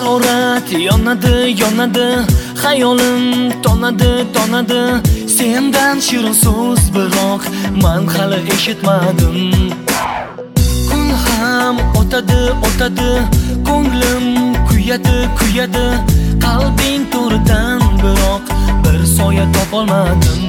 harorat yonadi, xayolim tonadi. Sendan shirin so'z biroq men hali eshitmadim. Kun ham o'tadi, ko'nglim kuyadi, qalbing to'ridan biroq bir soya topolmadim.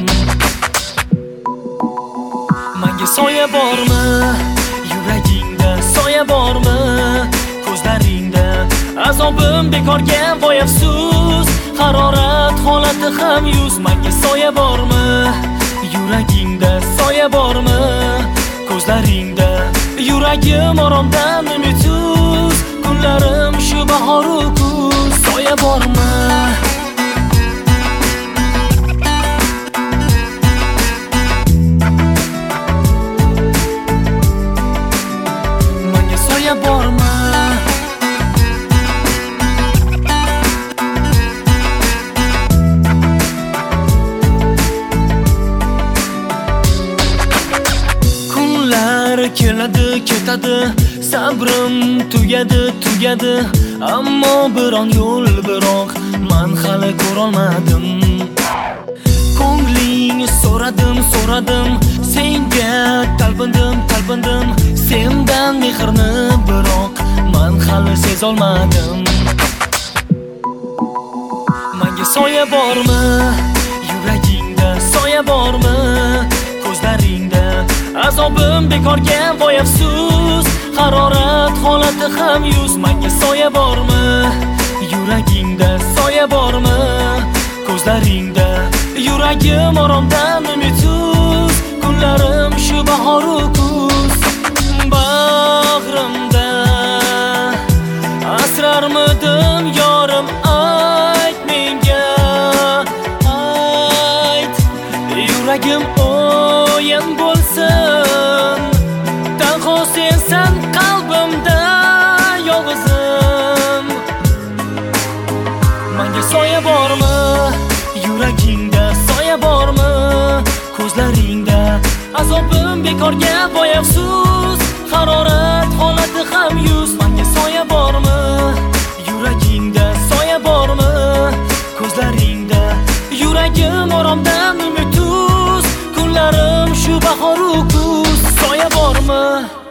Menga soya bormi? Yuragingda soya bormi? Ko'zlaringda azobim bekorga voy afsus. Harorat holati ham yuz. Menga soya bormi? Yuragingda soya bormi? Ko'zlaringda yuragim oromdan umidsiz. Kunlarim shu bahoru kuz. Soya bormi? Menga soya bormi? Keladi, ketadi, sabrim tugadi, ammo biron yo'l biroq men hali ko'rolmadim. Ko'ngling so'radim, senga talpindim, sendan mehrni biroq men hali sezolmadim. Menga soya bormi? Yuragingda soya bormi? Ko'zlaringda azobim bekorga voy afsus. Harorat holati ham yuz. Menga soya bormi? Yuragingda soya bormi? Ko'zlaringda yuragim oromdan umidsiz. Kunlarim shu bahoru kuz. Bag'rimda asrarmidim yorim, ayt menga, ayt. Yuragim o'yin bo'lsin, tanho sensan qalbimda yolg'izim. Menga soya bormi? Yuragingda soya bormi? Ko'zlaringda azobim bekorga voy afsus. Harorat holati ham yuz. Menga soya bormi? Yuragingda soya bormi? Ko'zlaringda yuragim oromdan umidsiz. Kunlarim shu bahoru kuz. Soya bormi?